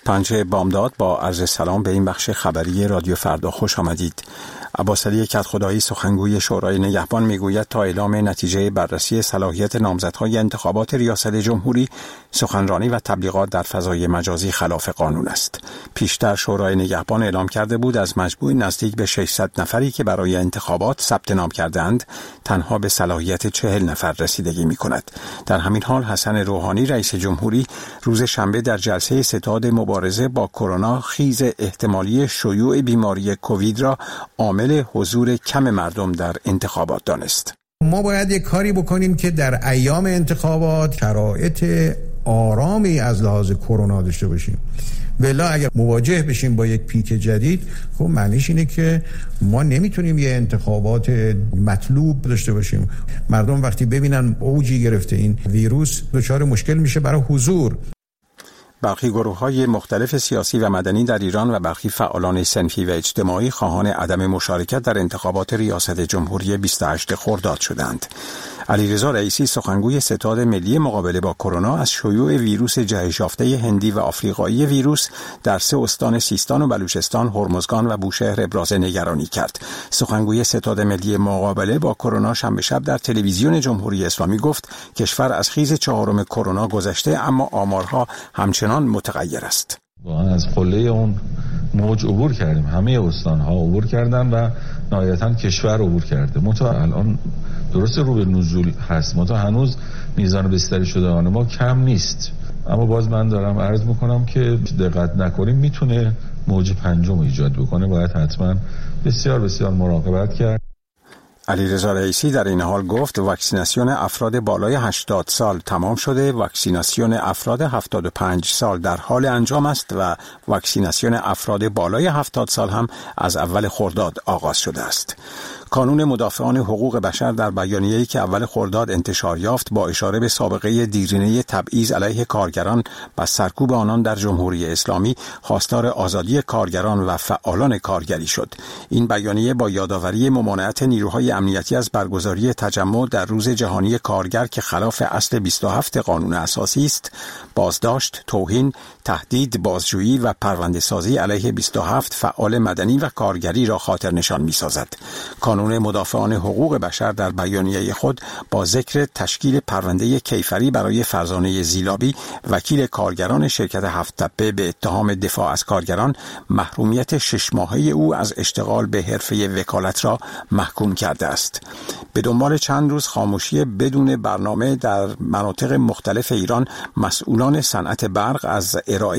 پنجه بامداد با عرض سلام به این بخش خبری رادیو فردا خوش آمدید. عباسعلی کدخدایی سخنگوی شورای نگهبان میگوید تا اعلام نتیجه بررسی صلاحیت نامزدهای انتخابات ریاست جمهوری، سخنرانی و تبلیغات در فضای مجازی خلاف قانون است. پیشتر شورای نگهبان اعلام کرده بود از مجموع نزدیک به 600 نفری که برای انتخابات ثبت نام کردند، تنها به صلاحیت 40 نفر رسیدگی می‌کند. در همین حال حسن روحانی رئیس جمهوری روز شنبه در جلسه ستاد مبارزه با کرونا خیز احتمالی شیوع بیماری کووید را عامل حضور کم مردم در انتخابات دانست. ما باید یک کاری بکنیم که در ایام انتخابات شرایط آرامی از لحاظ کرونا داشته باشیم. بلا اگر مواجه بشیم با یک پیک جدید، خب معنیش اینه که ما نمیتونیم یه انتخابات مطلوب داشته باشیم. مردم وقتی ببینن اوجی گرفته این ویروس، دچار مشکل میشه برای حضور. برخی گروه‌های مختلف سیاسی و مدنی در ایران و برخی فعالان صنفی و اجتماعی خواهان عدم مشارکت در انتخابات ریاست جمهوری 28 خرداد شدند. علیرضا رئیسی سخنگوی ستاد ملی مقابله با کرونا از شیوع ویروس جهش یافته هندی و آفریقایی ویروس در 3 استان سیستان و بلوچستان، هرمزگان و بوشهر ابراز نگرانی کرد. سخنگوی ستاد ملی مقابله با کرونا شنبه شب در تلویزیون جمهوری اسلامی گفت کشور از خیز 4 کرونا گذشته، اما آمارها همچنان متغیر است. از قله اون موج عبور کردیم، همه استان‌ها عبور کردن و نهایتاً کشور عبور کرده. الان درست رو به نزول هست، هنوز میزان بستری شدگان ما کم نیست، اما باز من دارم عرض میکنم که دقت نکنیم میتونه موج 5 ایجاد بکنه. باید حتما بسیار بسیار مراقبت کرد. علیرضا رئیسی در این حال گفت واکسیناسیون افراد بالای 80 سال تمام شده، واکسیناسیون افراد 75 سال در حال انجام است و واکسیناسیون افراد بالای 70 سال هم از اول خرداد آغاز شده است. کانون مدافعان حقوق بشر در بیانیه‌ای که اول خرداد انتشار یافت با اشاره به سابقه دیرینه تبعیض علیه کارگران و سرکوب آنان در جمهوری اسلامی، خواستار آزادی کارگران و فعالان کارگری شد. این بیانیه با یادآوری ممانعت نیروهای امنیتی از برگزاری تجمع در روز جهانی کارگر که خلاف اصل 27 قانون اساسی است، بازداشت، توهین، تهدید، بازجویی و پرونده‌سازی علیه 27 فعال مدنی و کارگری را خاطرنشان می‌سازد. کانون مدافعان حقوق بشر در بیانیه خود با ذکر تشکیل پرونده کیفری برای فرزانه زیلابی، وکیل کارگران شرکت 7 تپه، به اتهام دفاع از کارگران، محرومیت 6 ماهه او از اشتغال به حرفه وکالت را محکوم کرده است. به دنبال چند روز خاموشی بدون برنامه در مناطق مختلف ایران، مسئولان صنعت برق از ارائه